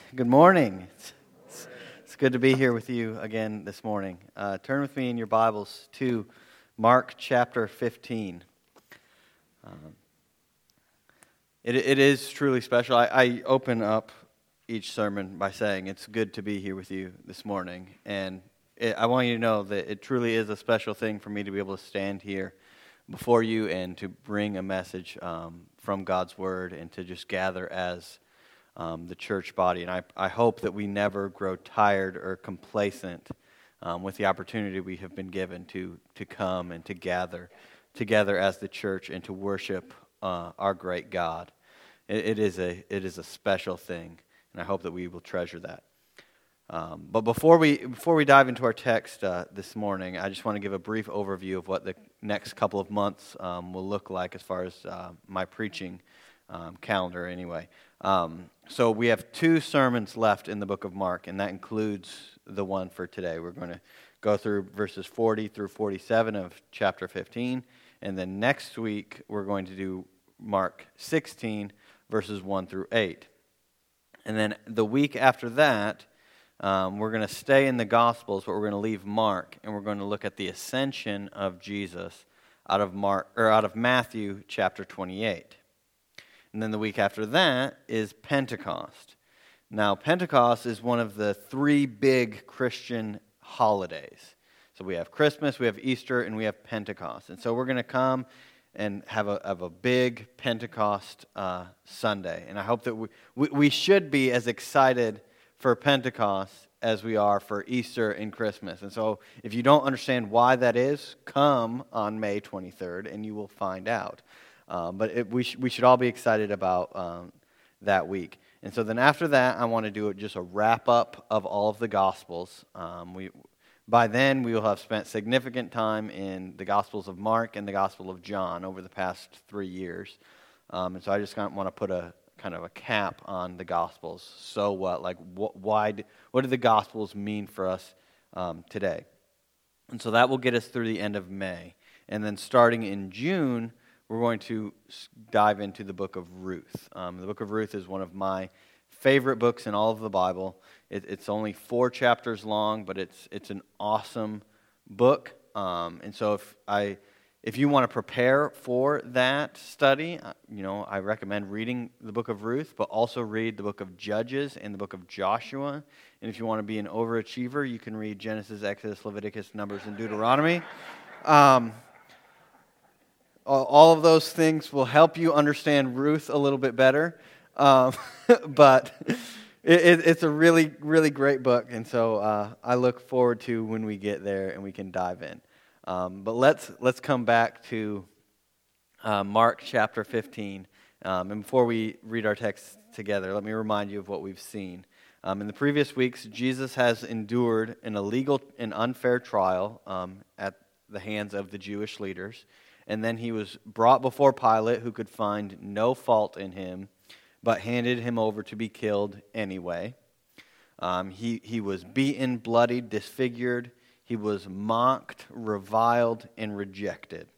Good morning. It's good to be here with you again this morning. Turn with me in your Bibles to Mark chapter 15. It is truly special. I open up each sermon by saying it's good to be here with you this morning. And I want you to know that it truly is a special thing for me to be able to stand here before you and to bring a message from God's Word and to just gather as the church body. And I hope that we never grow tired or complacent with the opportunity we have been given to come and to gather together as the church and to worship our great God. It is a special thing, and I hope that we will treasure that. But before we dive into our text this morning, I just want to give a brief overview of what the next couple of months will look like as far as my preaching calendar anyway. So we have 2 sermons left in the book of Mark, and that includes the one for today. We're going to go through verses 40 through 47 of chapter 15, and then next week we're going to do Mark 16, verses 1 through 8. And then the week after that, we're going to stay in the Gospels, but we're going to leave Mark, and we're going to look at the ascension of Jesus out of Matthew chapter 28. And then the week after that is Pentecost. Now, Pentecost is one of the 3 big Christian holidays. So we have Christmas, we have Easter, and we have Pentecost. And so we're going to come and have a big Pentecost Sunday. And I hope that we should be as excited for Pentecost as we are for Easter and Christmas. And so if you don't understand why that is, come on May 23rd and you will find out. But we should all be excited about that week. And so then after that, I want to do just a wrap-up of all of the Gospels. By then, we will have spent significant time in the Gospels of Mark and the Gospel of John over the past 3 years. And so I just want to put a kind of a cap on the Gospels. So what? Like, what do the Gospels mean for us today? And so that will get us through the end of May. And then starting in June, we're going to dive into the book of Ruth. The book of Ruth is one of my favorite books in all of the Bible. It's only 4 chapters long, but it's an awesome book. And so if you want to prepare for that study, I recommend reading the book of Ruth, but also read the book of Judges and the book of Joshua. And if you want to be an overachiever, you can read Genesis, Exodus, Leviticus, Numbers, and Deuteronomy. All of those things will help you understand Ruth a little bit better, but it's a really, really great book, and so I look forward to when we get there and we can dive in. But let's come back to Mark chapter 15, and before we read our text together, let me remind you of what we've seen. In the previous weeks, Jesus has endured an illegal and unfair trial at the hands of the Jewish leaders. And then he was brought before Pilate, who could find no fault in him, but handed him over to be killed anyway. He was beaten, bloodied, disfigured. He was mocked, reviled, and rejected.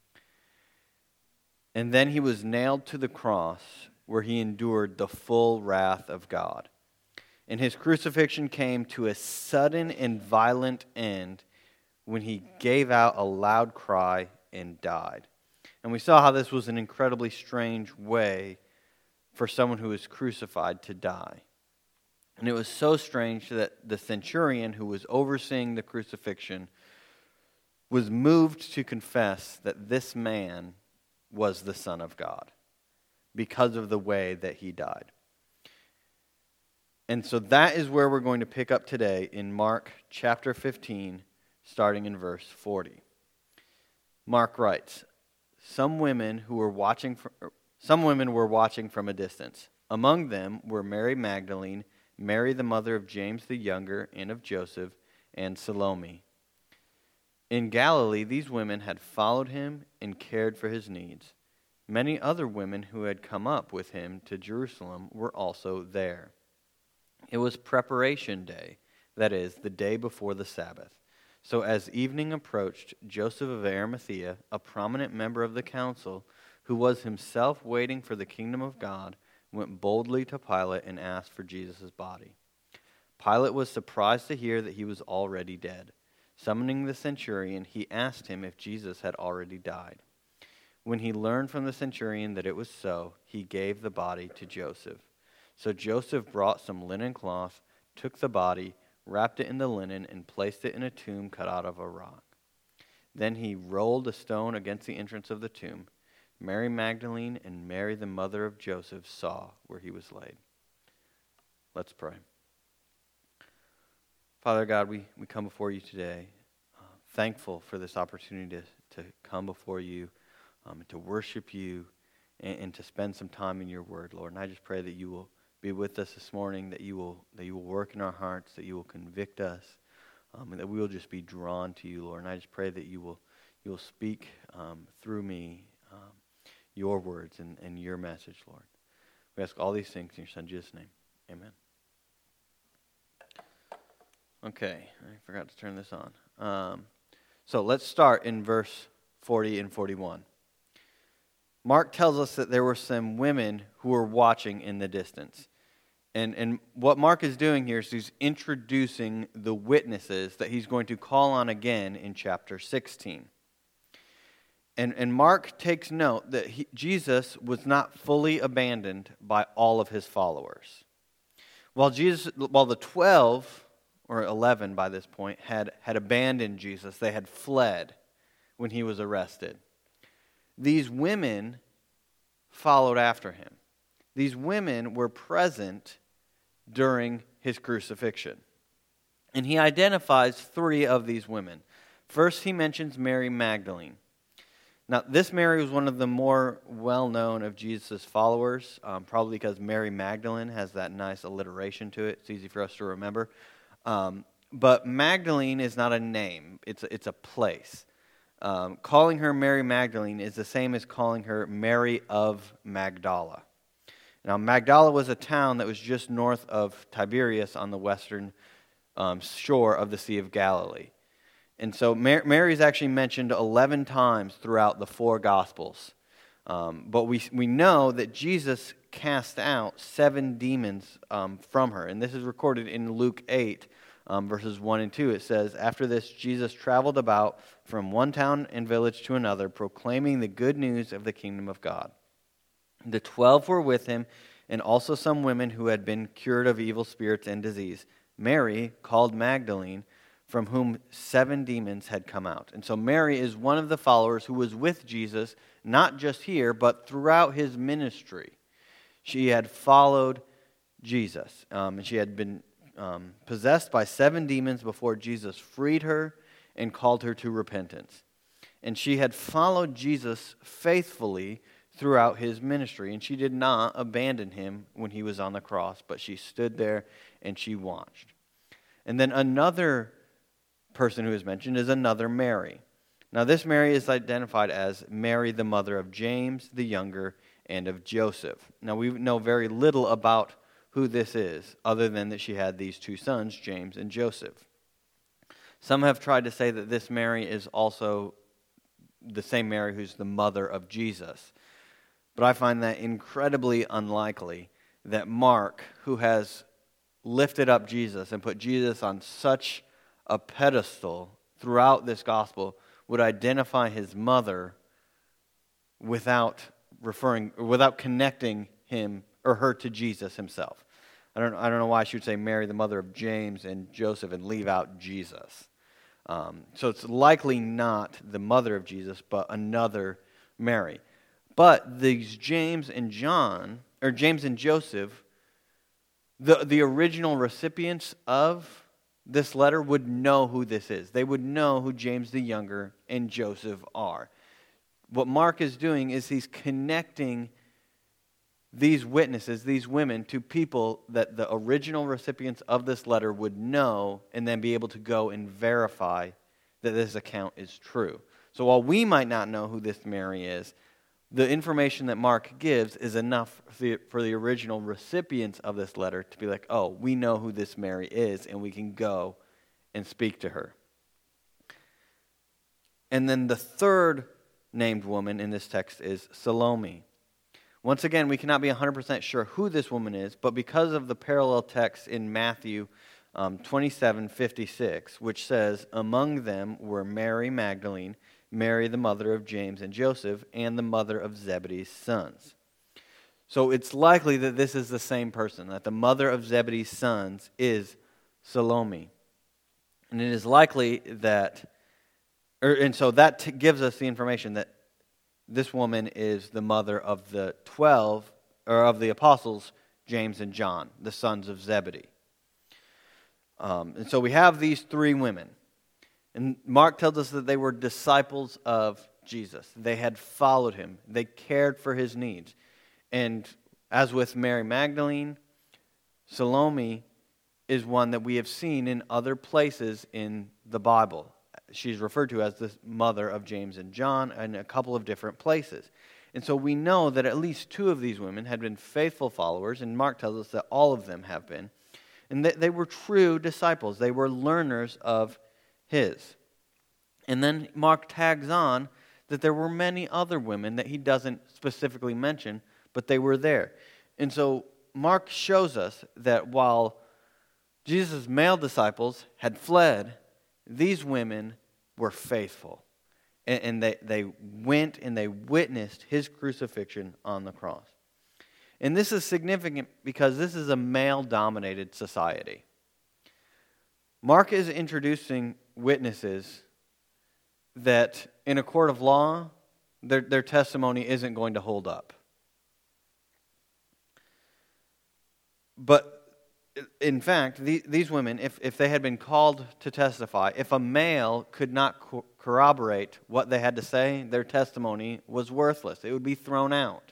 And then he was nailed to the cross, where he endured the full wrath of God. And his crucifixion came to a sudden and violent end when he gave out a loud cry and died. And we saw how this was an incredibly strange way for someone who was crucified to die. And it was so strange that the centurion who was overseeing the crucifixion was moved to confess that this man was the Son of God because of the way that he died. And so that is where we're going to pick up today in Mark chapter 15, starting in verse 40. Mark writes, Some women were watching from a distance. Among them were Mary Magdalene, Mary the mother of James the younger and of Joseph, and Salome. In Galilee, these women had followed him and cared for his needs. Many other women who had come up with him to Jerusalem were also there. It was preparation day, that is, the day before the Sabbath. So as evening approached, Joseph of Arimathea, a prominent member of the council, who was himself waiting for the kingdom of God, went boldly to Pilate and asked for Jesus' body. Pilate was surprised to hear that he was already dead. Summoning the centurion, he asked him if Jesus had already died. When he learned from the centurion that it was so, he gave the body to Joseph. So Joseph brought some linen cloth, took the body, wrapped it in the linen, and placed it in a tomb cut out of a rock. Then he rolled a stone against the entrance of the tomb. Mary Magdalene and Mary, the mother of Joseph, saw where he was laid. Let's pray. Father God, we come before you today, thankful for this opportunity to come before you, to worship you, and to spend some time in your word, Lord. And I just pray that you will be with us this morning, that you will work in our hearts, that you will convict us, and that we will just be drawn to you, Lord. And I just pray that you will speak through me your words and your message, Lord. We ask all these things in your Son Jesus' name. Amen. Okay, I forgot to turn this on. So let's start in verse 40 and 41. Mark tells us that there were some women who were watching in the distance. And what Mark is doing here is he's introducing the witnesses that he's going to call on again in chapter 16. And Mark takes note that Jesus was not fully abandoned by all of his followers. While the 12, or 11 by this point, had abandoned Jesus, they had fled when he was arrested. These women followed after him. These women were present during his crucifixion. And he identifies 3 of these women. First, he mentions Mary Magdalene. Now, this Mary was one of the more well-known of Jesus' followers, probably because Mary Magdalene has that nice alliteration to it. It's easy for us to remember. But Magdalene is not a name. It's a place. Calling her Mary Magdalene is the same as calling her Mary of Magdala. Now, Magdala was a town that was just north of Tiberias on the western shore of the Sea of Galilee. And so Mary is actually mentioned 11 times throughout the 4 Gospels. But we know that Jesus cast out 7 demons from her. And this is recorded in Luke 8, verses 1 and 2. It says, "After this, Jesus traveled about from one town and village to another, proclaiming the good news of the kingdom of God. The 12 were with him, and also some women who had been cured of evil spirits and disease. Mary, called Magdalene, from whom 7 demons had come out." And so Mary is one of the followers who was with Jesus, not just here, but throughout his ministry. She had followed Jesus, and she had been possessed by 7 demons before Jesus freed her and called her to repentance. And she had followed Jesus faithfully throughout his ministry, and she did not abandon him when he was on the cross, but she stood there and she watched. And then another person who is mentioned is another Mary. Now, this Mary is identified as Mary, the mother of James the younger and of Joseph. Now, we know very little about who this is, other than that she had these 2 sons, James and Joseph. Some have tried to say that this Mary is also the same Mary who's the mother of Jesus. But I find that incredibly unlikely that Mark, who has lifted up Jesus and put Jesus on such a pedestal throughout this gospel, would identify his mother without connecting him or her to Jesus himself. I don't know why she would say Mary, the mother of James and Joseph, and leave out Jesus. So it's likely not the mother of Jesus, but another Mary. But these James and Joseph, the original recipients of this letter would know who this is. They would know who James the Younger and Joseph are. What Mark is doing is he's connecting these witnesses, these women, to people that the original recipients of this letter would know and then be able to go and verify that this account is true. So while we might not know who this Mary is, the information that Mark gives is enough for the original recipients of this letter to be like, oh, we know who this Mary is, and we can go and speak to her. And then the third named woman in this text is Salome. Once again, we cannot be 100% sure who this woman is, but because of the parallel text in Matthew 27:56, which says, "Among them were Mary Magdalene, Mary the mother of James and Joseph, and the mother of Zebedee's sons." So it's likely that this is the same person, that the mother of Zebedee's sons is Salome. And it is likely that, and so that gives us the information that this woman is the mother of the 12, or of the apostles, James and John, the sons of Zebedee. And so we have these three women. And Mark tells us that they were disciples of Jesus. They had followed him. They cared for his needs. And as with Mary Magdalene, Salome is one that we have seen in other places in the Bible. She's referred to as the mother of James and John in a couple of different places. And so we know that at least two of these women had been faithful followers, and Mark tells us that all of them have been. And they were true disciples. They were learners of his. And then Mark tags on that there were many other women that he doesn't specifically mention, but they were there. And so Mark shows us that while Jesus' male disciples had fled, these women were faithful. And they went and they witnessed his crucifixion on the cross. And this is significant because this is a male-dominated society. Mark is introducing witnesses that in a court of law, their testimony isn't going to hold up. But in fact, these women, if they had been called to testify, if a male could not corroborate what they had to say, their testimony was worthless. It would be thrown out.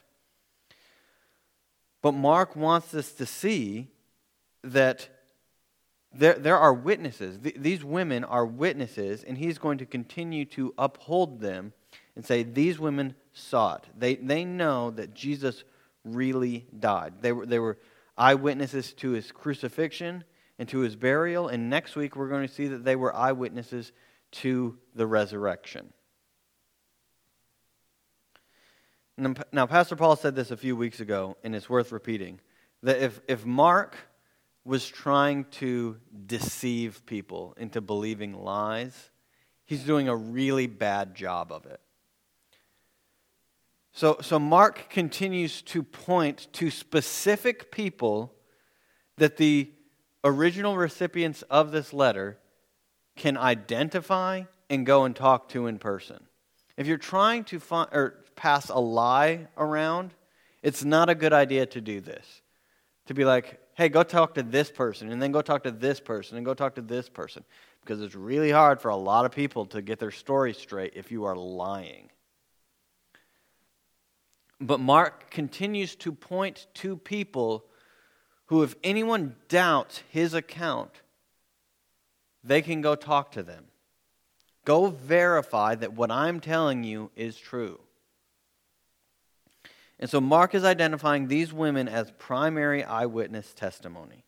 But Mark wants us to see that there are witnesses. These women are witnesses, and he's going to continue to uphold them and say, these women saw it. They know that Jesus really died. They were eyewitnesses to his crucifixion and to his burial, and next week we're going to see that they were eyewitnesses to the resurrection. Now, Pastor Paul said this a few weeks ago, and it's worth repeating, that if Mark was trying to deceive people into believing lies, he's doing a really bad job of it. So Mark continues to point to specific people that the original recipients of this letter can identify and go and talk to in person. If you're trying to pass a lie around, it's not a good idea to do this. To be like, hey, go talk to this person, and then go talk to this person, and go talk to this person. Because it's really hard for a lot of people to get their story straight if you are lying. But Mark continues to point to people who, if anyone doubts his account, they can go talk to them. Go verify that what I'm telling you is true. And so Mark is identifying these women as primary eyewitness testimony.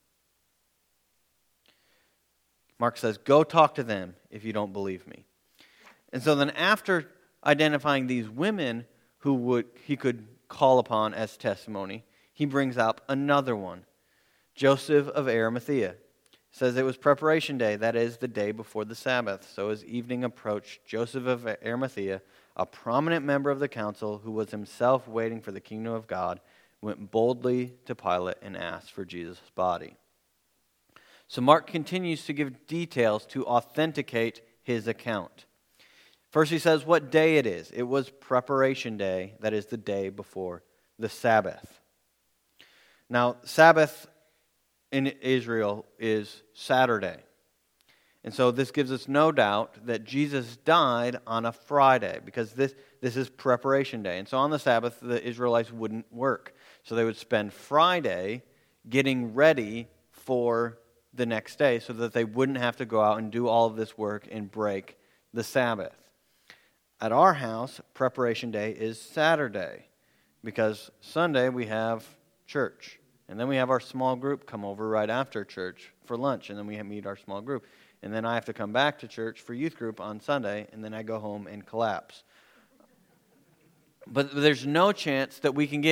Mark says, go talk to them if you don't believe me. And so then after identifying these women who he could call upon as testimony, he brings up another one, Joseph of Arimathea. Says it was preparation day, that is, the day before the Sabbath. So as evening approached, Joseph of Arimathea, a prominent member of the council who was himself waiting for the kingdom of God, went boldly to Pilate and asked for Jesus' body. So Mark continues to give details to authenticate his account. First he says what day it is. It was preparation day, that is the day before the Sabbath. Now, Sabbath in Israel is Saturday. And so this gives us no doubt that Jesus died on a Friday because this is preparation day. And so on the Sabbath, the Israelites wouldn't work. So they would spend Friday getting ready for the next day so that they wouldn't have to go out and do all of this work and break the Sabbath. At our house, preparation day is Saturday because Sunday we have church. And then we have our small group come over right after church for lunch, and then we meet our small group. And then I have to come back to church for youth group on Sunday, and then I go home and collapse. But there's no chance that we can get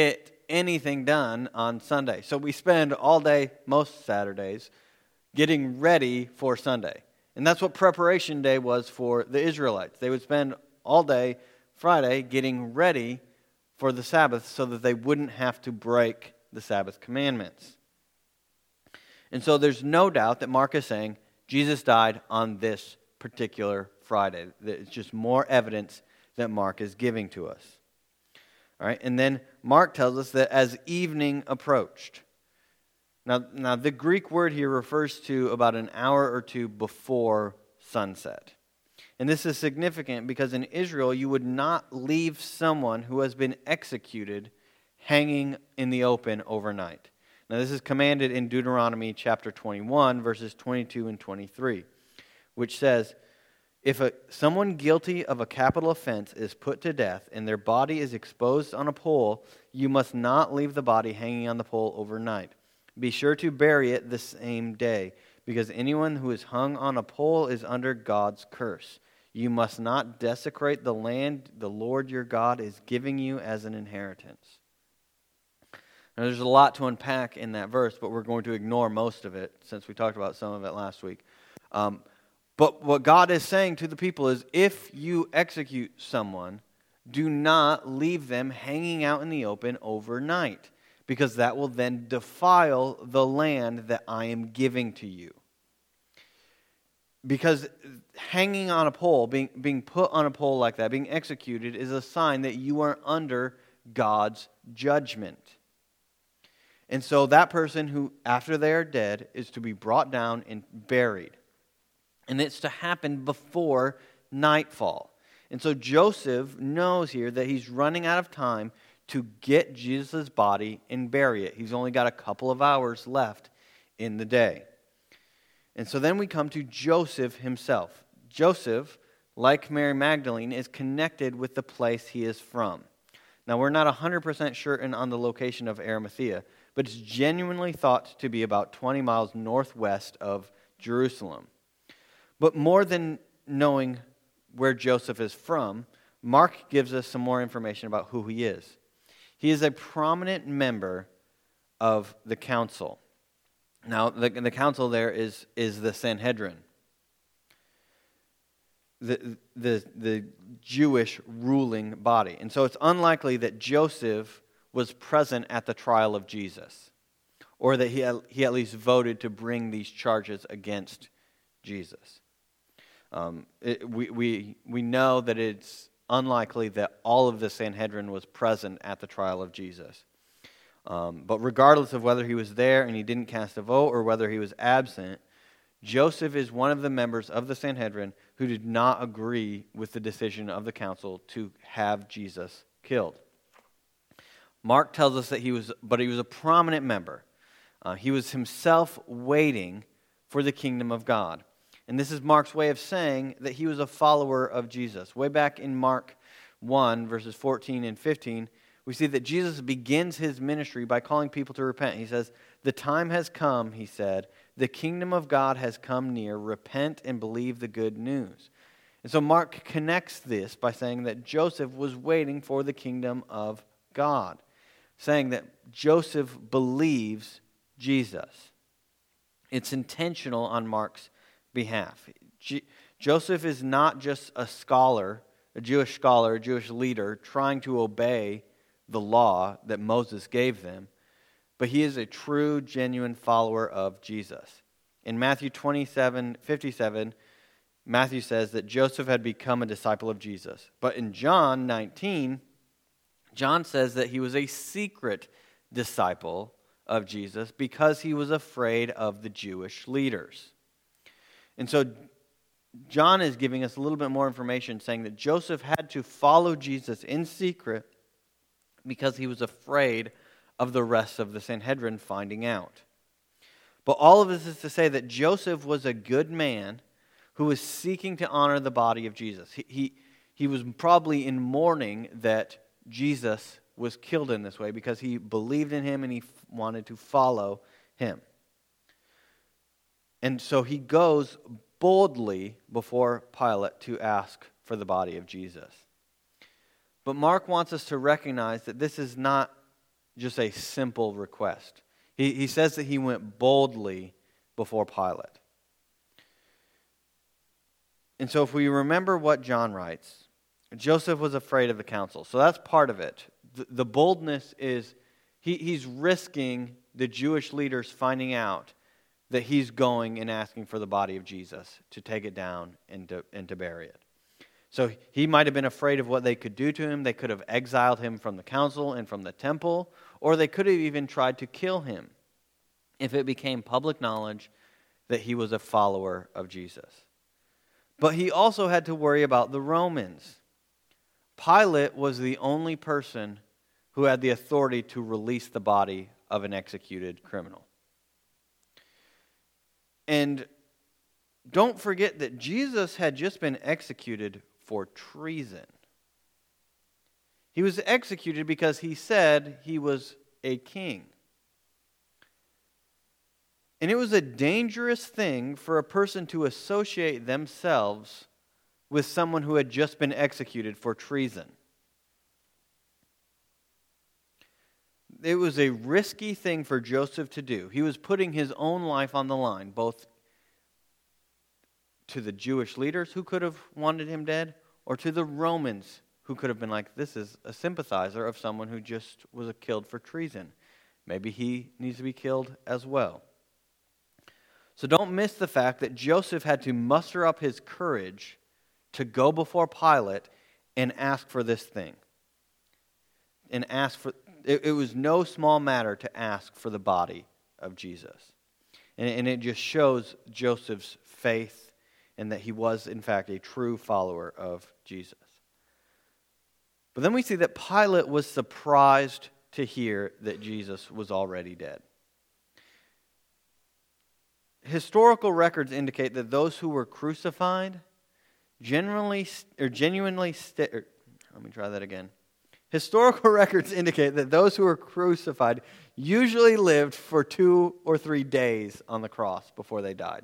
anything done on Sunday. So we spend all day, most Saturdays, getting ready for Sunday. And that's what preparation day was for the Israelites. They would spend all day Friday getting ready for the Sabbath so that they wouldn't have to break the Sabbath commandments. And so there's no doubt that Mark is saying Jesus died on this particular Friday. It's just more evidence that Mark is giving to us. All right, and then Mark tells us that as evening approached. Now the Greek word here refers to about an hour or two before sunset. And this is significant because in Israel you would not leave someone who has been executed hanging in the open overnight. Now this is commanded in Deuteronomy chapter 21, verses 22 and 23, which says, if someone guilty of a capital offense is put to death and their body is exposed on a pole, you must not leave the body hanging on the pole overnight. Be sure to bury it the same day, because anyone who is hung on a pole is under God's curse. You must not desecrate the land the Lord your God is giving you as an inheritance. Now, there's a lot to unpack in that verse, but we're going to ignore most of it since we talked about some of it last week. But what God is saying to the people is, if you execute someone, do not leave them hanging out in the open overnight, because that will then defile the land that I am giving to you. Because hanging on a pole, being put on a pole like that, being executed, is a sign that you are under God's judgment. And so that person who, after they are dead, is to be brought down and buried. And it's to happen before nightfall. And so Joseph knows here that he's running out of time to get Jesus' body and bury it. He's only got a couple of hours left in the day. And so then we come to Joseph himself. Joseph, like Mary Magdalene, is connected with the place he is from. Now, we're not 100% certain on the location of Arimathea, but it's genuinely thought to be about 20 miles northwest of Jerusalem. But more than knowing where Joseph is from, Mark gives us some more information about who he is. He is a prominent member of the council. Now, the council there is the Sanhedrin, the Jewish ruling body. And so it's unlikely that Joseph was present at the trial of Jesus, or that he at least voted to bring these charges against Jesus. We know that it's unlikely that all of the Sanhedrin was present at the trial of Jesus. But regardless of whether he was there and he didn't cast a vote or whether he was absent, Joseph is one of the members of the Sanhedrin who did not agree with the decision of the council to have Jesus killed. Mark tells us that he was a prominent member. He was himself waiting for the kingdom of God. And this is Mark's way of saying that he was a follower of Jesus. Way back in Mark 1, verses 14 and 15, we see that Jesus begins his ministry by calling people to repent. He says, "The time has come," he said, "the kingdom of God has come near. Repent and believe the good news." And so Mark connects this by saying that Joseph was waiting for the kingdom of God, saying that Joseph believes Jesus. It's intentional on Mark's behalf. Joseph is not just a scholar, a Jewish leader trying to obey the law that Moses gave them, but he is a true, genuine follower of Jesus. In Matthew 27:57, Matthew says that Joseph had become a disciple of Jesus. But in John 19, John says that he was a secret disciple of Jesus because he was afraid of the Jewish leaders. And so John is giving us a little bit more information, saying that Joseph had to follow Jesus in secret because he was afraid of the rest of the Sanhedrin finding out. But all of this is to say that Joseph was a good man who was seeking to honor the body of Jesus. He was probably in mourning that Jesus was killed in this way because he believed in him and he wanted to follow him. And so he goes boldly before Pilate to ask for the body of Jesus. But Mark wants us to recognize that this is not just a simple request. He says that he went boldly before Pilate. And so if we remember what John writes, Joseph was afraid of the council. So that's part of it. The boldness is he's risking the Jewish leaders finding out that he's going and asking for the body of Jesus to take it down and to bury it. So he might have been afraid of what they could do to him. They could have exiled him from the council and from the temple, or they could have even tried to kill him if it became public knowledge that he was a follower of Jesus. But he also had to worry about the Romans. Pilate was the only person who had the authority to release the body of an executed criminal. And don't forget that Jesus had just been executed for treason. He was executed because he said he was a king. And it was a dangerous thing for a person to associate themselves with someone who had just been executed for treason. It was a risky thing for Joseph to do. He was putting his own life on the line, both to the Jewish leaders who could have wanted him dead, or to the Romans who could have been like, this is a sympathizer of someone who just was killed for treason. Maybe he needs to be killed as well. So don't miss the fact that Joseph had to muster up his courage to go before Pilate and ask for this thing. And ask for it was no small matter to ask for the body of Jesus. And it just shows Joseph's faith and that he was, in fact, a true follower of Jesus. But then we see that Pilate was surprised to hear that Jesus was already dead. Historical records indicate that those who were crucified Historical records indicate that those who were crucified usually lived for 2 or 3 days on the cross before they died.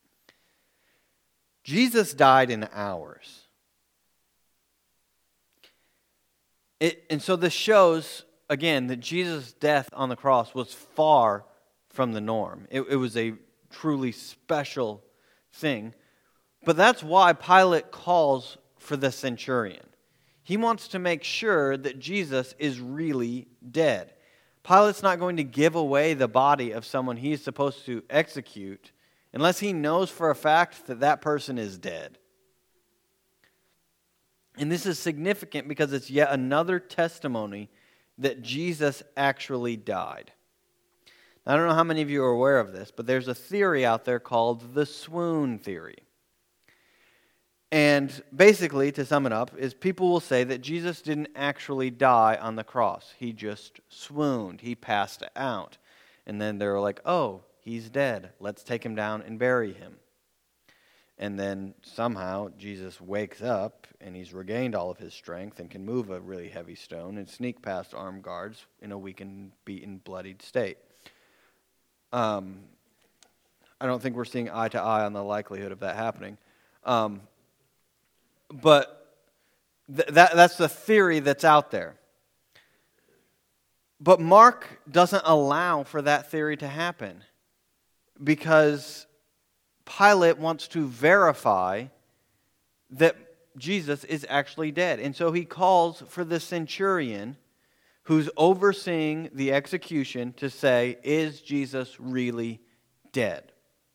Jesus died in hours. And so this shows, again, that Jesus' death on the cross was far from the norm. It was a truly special thing. But that's why Pilate calls for the centurion. He wants to make sure that Jesus is really dead. Pilate's not going to give away the body of someone he's supposed to execute unless he knows for a fact that that person is dead. And this is significant because it's yet another testimony that Jesus actually died. Now, I don't know how many of you are aware of this, but there's a theory out there called the swoon theory. And basically, to sum it up, is people will say that Jesus didn't actually die on the cross. He just swooned. He passed out. And then they're like, oh, he's dead. Let's take him down and bury him. And then somehow Jesus wakes up and he's regained all of his strength and can move a really heavy stone and sneak past armed guards in a weakened, beaten, bloodied state. I don't think we're seeing eye to eye on the likelihood of that happening. But that's the theory that's out there. But Mark doesn't allow for that theory to happen because Pilate wants to verify that Jesus is actually dead. And so he calls for the centurion who's overseeing the execution to say, is Jesus really dead?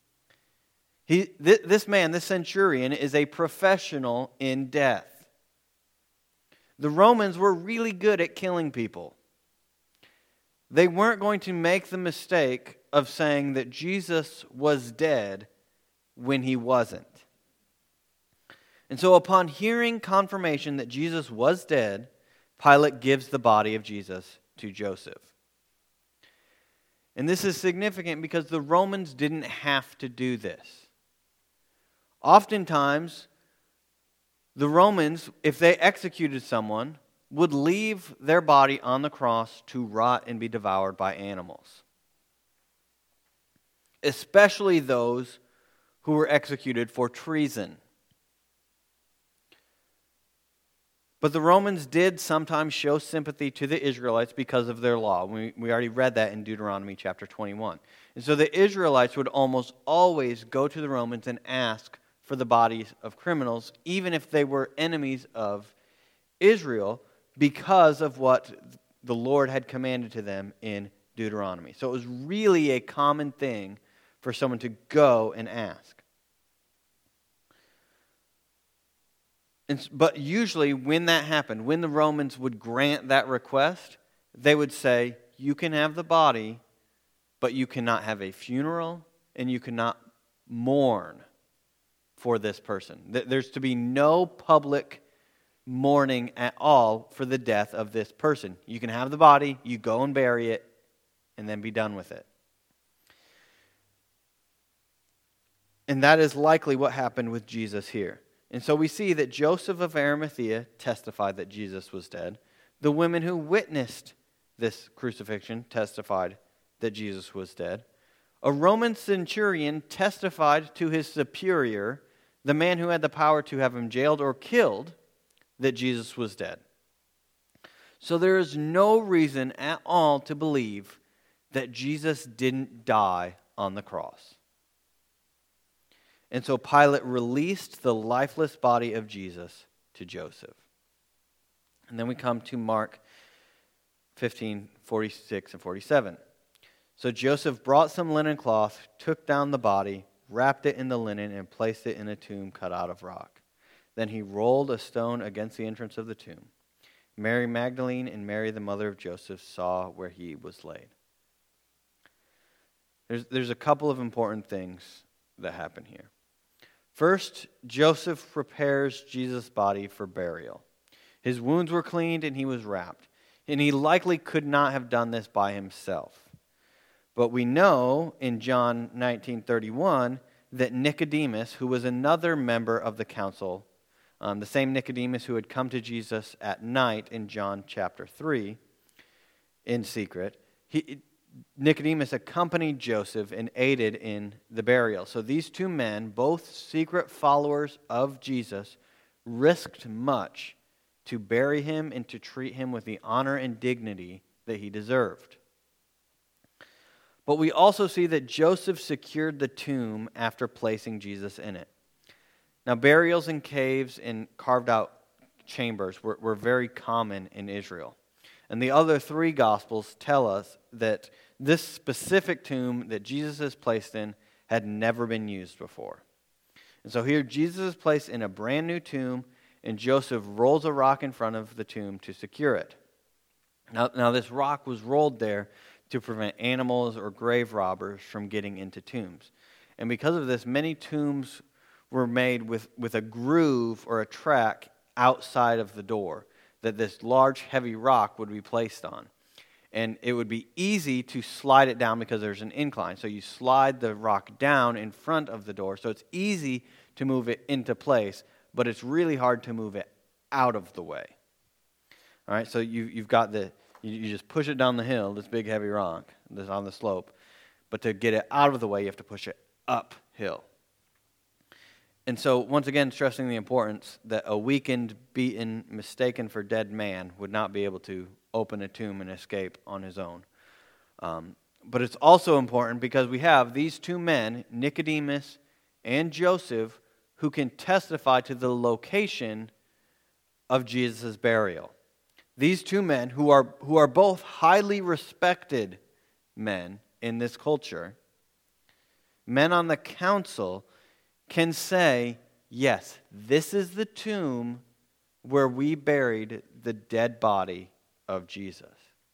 This man, this centurion, is a professional in death. The Romans were really good at killing people. They weren't going to make the mistake of saying that Jesus was dead when he wasn't. And so upon hearing confirmation that Jesus was dead, Pilate gives the body of Jesus to Joseph. And this is significant because the Romans didn't have to do this. Oftentimes, the Romans, if they executed someone, would leave their body on the cross to rot and be devoured by animals. Especially those who were executed for treason. But the Romans did sometimes show sympathy to the Israelites because of their law. We already read that in Deuteronomy chapter 21. And so the Israelites would almost always go to the Romans and ask for the bodies of criminals, even if they were enemies of Israel, because of what the Lord had commanded to them in Deuteronomy. So it was really a common thing for someone to go and ask. But usually when that happened, when the Romans would grant that request, they would say, you can have the body, but you cannot have a funeral and you cannot mourn for this person. There's to be no public mourning at all for the death of this person. You can have the body, you go and bury it, and then be done with it. And that is likely what happened with Jesus here. And so we see that Joseph of Arimathea testified that Jesus was dead. The women who witnessed this crucifixion testified that Jesus was dead. A Roman centurion testified to his superior, the man who had the power to have him jailed or killed, that Jesus was dead. So there is no reason at all to believe that Jesus didn't die on the cross. And so Pilate released the lifeless body of Jesus to Joseph. And then we come to Mark 15:46 and 47. So Joseph brought some linen cloth, took down the body, wrapped it in the linen, and placed it in a tomb cut out of rock. Then he rolled a stone against the entrance of the tomb. Mary Magdalene and Mary, the mother of Joseph, saw where he was laid. There's a couple of important things that happen here. First, Joseph prepares Jesus' body for burial. His wounds were cleaned and he was wrapped. And he likely could not have done this by himself. But we know in John 19:31 that Nicodemus, who was another member of the council, the same Nicodemus who had come to Jesus at night in John chapter 3 in secret, Nicodemus accompanied Joseph and aided in the burial. So these two men, both secret followers of Jesus, risked much to bury him and to treat him with the honor and dignity that he deserved. But we also see that Joseph secured the tomb after placing Jesus in it. Now, burials in caves and carved out chambers were very common in Israel. And the other three Gospels tell us that this specific tomb that Jesus is placed in had never been used before. And so here Jesus is placed in a brand new tomb, and Joseph rolls a rock in front of the tomb to secure it. Now this rock was rolled there to prevent animals or grave robbers from getting into tombs. And because of this, many tombs were made with a groove or a track outside of the door that this large, heavy rock would be placed on. And it would be easy to slide it down because there's an incline. So you slide the rock down in front of the door. So it's easy to move it into place, but it's really hard to move it out of the way. All right, so you've got you just push it down the hill, this big, heavy rock that's on the slope. But to get it out of the way, you have to push it uphill. And so, once again, stressing the importance that a weakened, beaten, mistaken for dead man would not be able to open a tomb and escape on his own. But it's also important because we have these two men, Nicodemus and Joseph, who can testify to the location of Jesus' burial. These two men, who are both highly respected men in this culture, men on the council, can say, yes, this is the tomb where we buried the dead body of Jesus.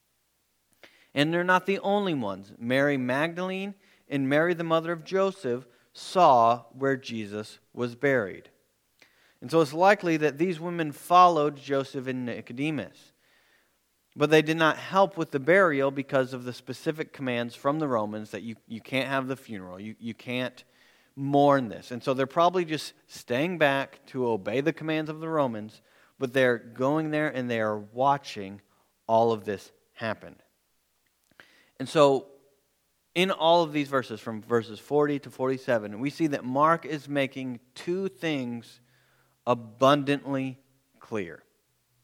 And they're not the only ones. Mary Magdalene and Mary, the mother of Joseph, saw where Jesus was buried. And so it's likely that these women followed Joseph and Nicodemus. But they did not help with the burial because of the specific commands from the Romans that you can't have the funeral, you can't mourn this. And so they're probably just staying back to obey the commands of the Romans, but they're going there and they are watching all of this happen. And so in all of these verses, from verses 40 to 47, we see that Mark is making two things abundantly clear.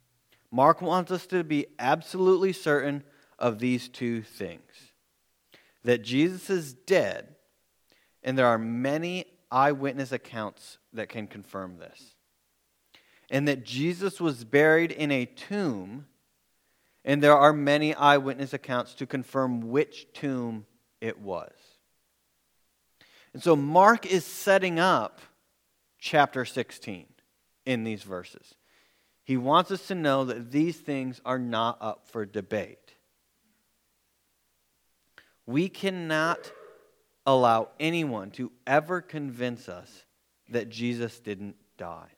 Mark wants us to be absolutely certain of these two things. That Jesus is dead, and there are many eyewitness accounts that can confirm this. And that Jesus was buried in a tomb, and there are many eyewitness accounts to confirm which tomb it was. And so Mark is setting up chapter 16 in these verses. He wants us to know that these things are not up for debate. We cannot allow anyone to ever convince us that Jesus didn't die.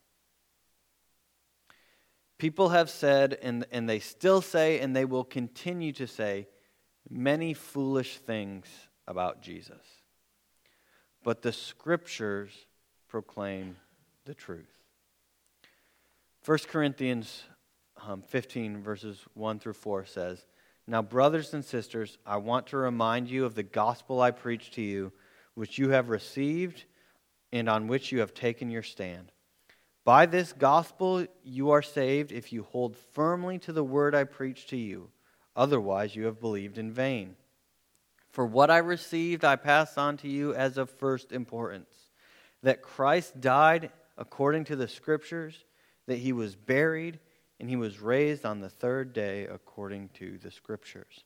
People have said, and they still say, and they will continue to say, many foolish things about Jesus. But the Scriptures proclaim the truth. 1 Corinthians 15, verses 1 through 4 says, "Now, brothers and sisters, I want to remind you of the gospel I preached to you, which you have received and on which you have taken your stand. By this gospel you are saved if you hold firmly to the word I preached to you. Otherwise you have believed in vain. For what I received I passed on to you as of first importance, that Christ died according to the Scriptures, that he was buried, and he was raised on the third day according to the Scriptures."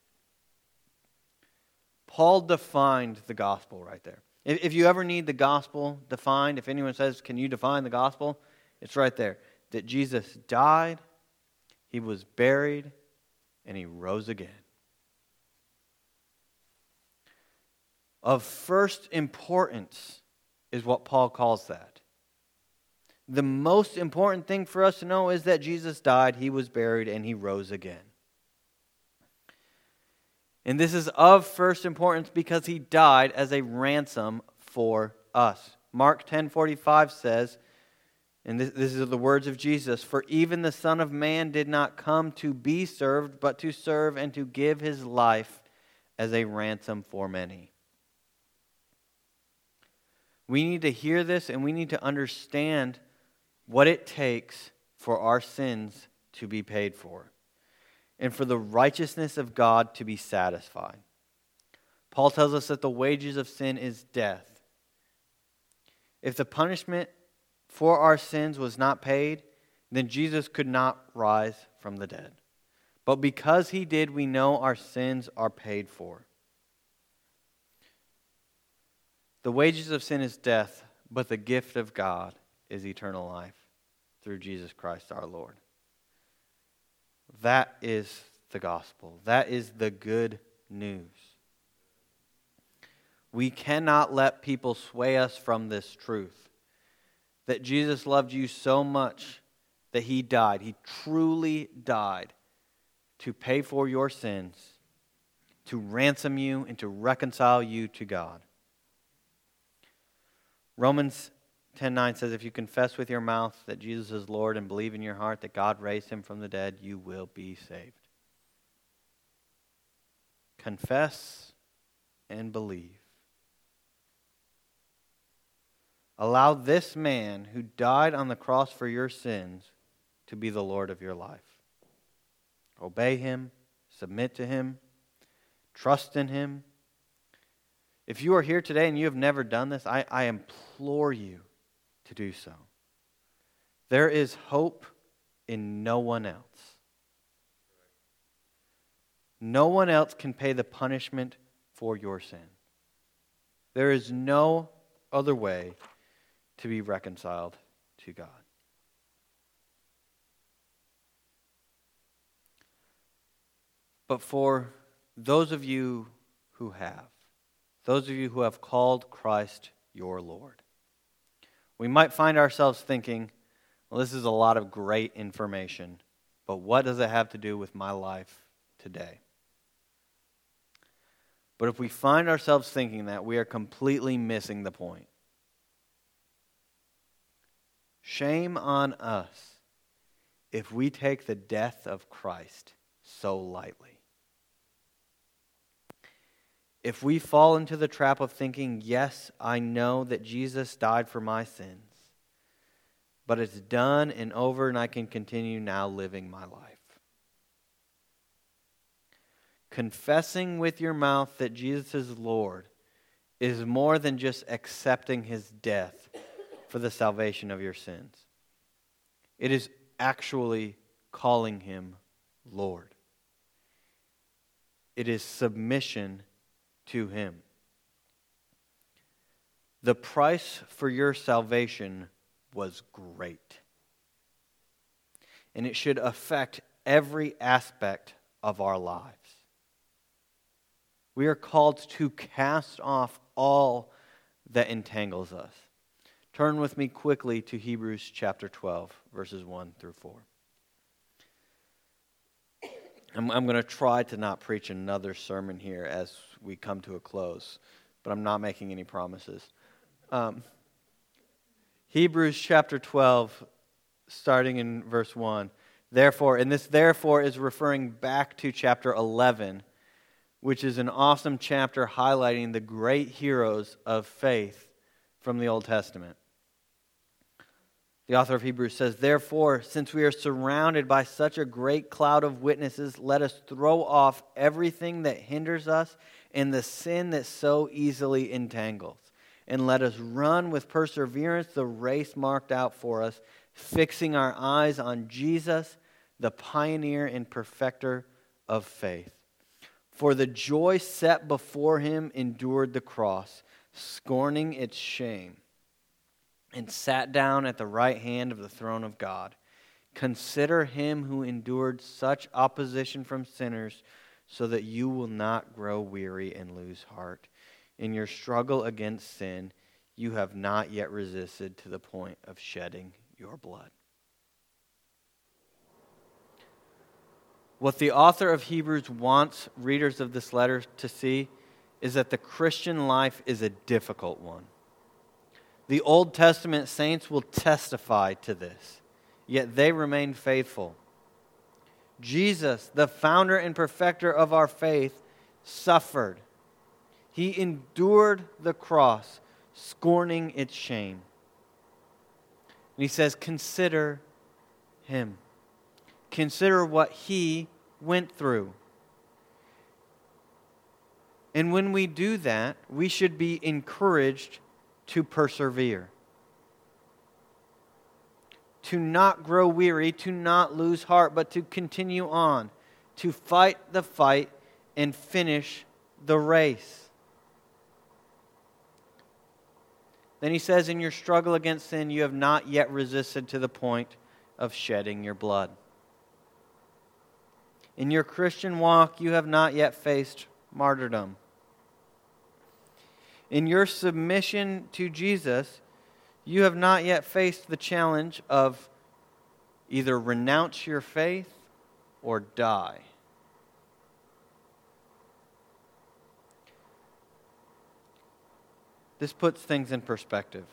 Paul defined the gospel right there. If you ever need the gospel defined, if anyone says, "Can you define the gospel?" It's right there. That Jesus died, he was buried, and he rose again. Of first importance is what Paul calls that. The most important thing for us to know is that Jesus died, he was buried, and he rose again. And this is of first importance because he died as a ransom for us. Mark 10:45 says, and this is the words of Jesus, "For even the Son of Man did not come to be served, but to serve and to give his life as a ransom for many." We need to hear this and we need to understand what it takes for our sins to be paid for and for the righteousness of God to be satisfied. Paul tells us that the wages of sin is death. If the punishment for our sins was not paid, then Jesus could not rise from the dead. But because he did, we know our sins are paid for. The wages of sin is death, but the gift of God is eternal life through Jesus Christ our Lord. That is the gospel. That is the good news. We cannot let people sway us from this truth. That Jesus loved you so much that he died. He truly died to pay for your sins, to ransom you, and to reconcile you to God. Romans 10:9 says, "If you confess with your mouth that Jesus is Lord and believe in your heart that God raised him from the dead, you will be saved." Confess and believe. Allow this man who died on the cross for your sins to be the Lord of your life. Obey him, submit to him, trust in him. If you are here today and you have never done this, I implore you to do so. There is hope in no one else. No one else can pay the punishment for your sin. There is no other way to be reconciled to God. But for those of you who have called Christ your Lord, we might find ourselves thinking, well, this is a lot of great information, but what does it have to do with my life today? But if we find ourselves thinking that, we are completely missing the point. Shame on us if we take the death of Christ so lightly. If we fall into the trap of thinking, yes, I know that Jesus died for my sins, but it's done and over and I can continue now living my life. confessing with your mouth that Jesus is Lord is more than just accepting his death for the salvation of your sins. It is actually calling him Lord. It is submission to him. The price for your salvation was great. And it should affect every aspect of our lives. We are called to cast off all that entangles us. Turn with me quickly to Hebrews chapter 12, verses 1 through 4. I'm going to try to not preach another sermon here as we come to a close, but I'm not making any promises. Hebrews chapter 12, starting in verse 1. Therefore, and this therefore is referring back to chapter 11, which is an awesome chapter highlighting the great heroes of faith from the Old Testament. The author of Hebrews says, therefore, since we are surrounded by such a great cloud of witnesses, let us throw off everything that hinders us and the sin that so easily entangles. And let us run with perseverance the race marked out for us, fixing our eyes on Jesus, the pioneer and perfecter of faith. For the joy set before him endured the cross, scorning its shame, and sat down at the right hand of the throne of God. Consider him who endured such opposition from sinners, so that you will not grow weary and lose heart. In your struggle against sin, you have not yet resisted to the point of shedding your blood. What the author of Hebrews wants readers of this letter to see is that the Christian life is a difficult one. The Old Testament saints will testify to this, yet they remain faithful. Jesus, the founder and perfecter of our faith, suffered. He endured the cross, scorning its shame. And he says, consider him. Consider what he went through. And when we do that, we should be encouraged to persevere. To not grow weary, to not lose heart, but to continue on. To fight the fight and finish the race. Then he says, in your struggle against sin, you have not yet resisted to the point of shedding your blood. In your Christian walk, you have not yet faced martyrdom. In your submission to Jesus, you have not yet faced the challenge of either renounce your faith or die. This puts things in perspective.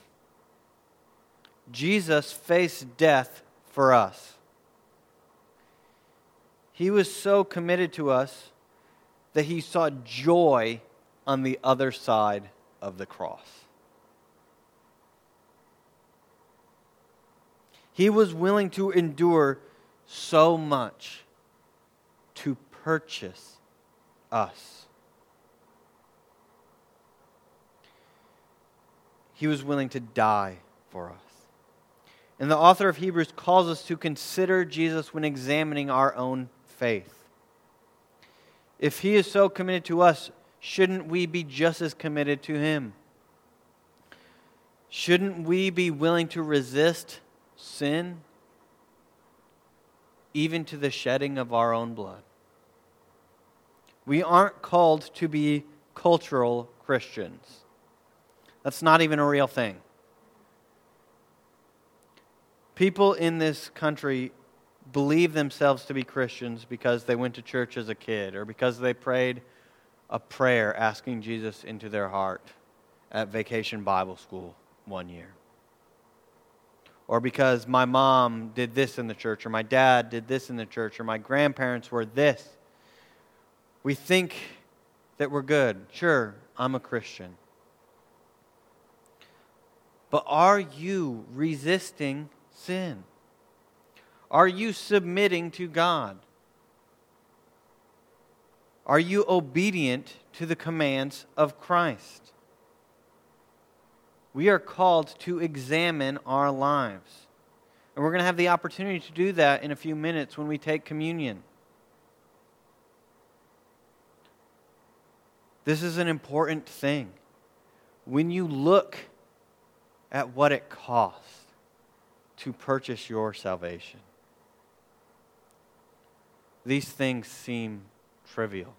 Jesus faced death for us. He was so committed to us that he saw joy on the other side of the cross. He was willing to endure so much to purchase us. He was willing to die for us. And the author of Hebrews calls us to consider Jesus when examining our own faith. If he is so committed to us, shouldn't we be just as committed to him? Shouldn't we be willing to resist sin, even to the shedding of our own blood? We aren't called to be cultural Christians. That's not even a real thing. People in this country believe themselves to be Christians because they went to church as a kid or because they prayed a prayer asking Jesus into their heart at Vacation Bible School one year. Or because my mom did this in the church, or my dad did this in the church, or my grandparents were this. We think that we're good. Sure, I'm a Christian. But are you resisting sin? Are you submitting to God? Are you obedient to the commands of Christ? We are called to examine our lives. And we're going to have the opportunity to do that in a few minutes when we take communion. This is an important thing. When you look at what it costs to purchase your salvation, these things seem trivial.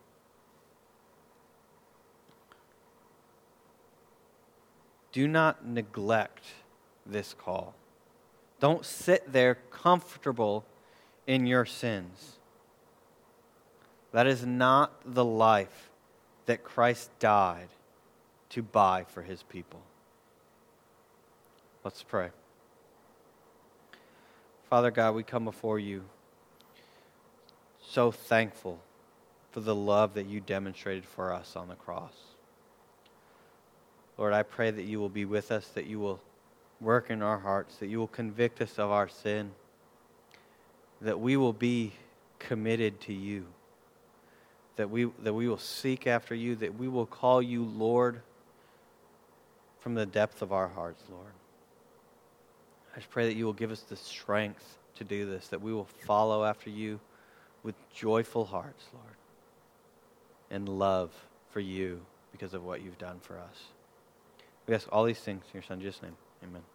Do not neglect this call. Don't sit there comfortable in your sins. That is not the life that Christ died to buy for His people. Let's pray. Father God, we come before You so thankful for the love that You demonstrated for us on the cross. Lord, I pray that You will be with us, that You will work in our hearts, that You will convict us of our sin, that we will be committed to You, that we will seek after You, that we will call You Lord from the depth of our hearts, Lord. I just pray that You will give us the strength to do this, that we will follow after You with joyful hearts, Lord, and love for You because of what You've done for us. We ask all these things in Your Son, Jesus' name. Amen.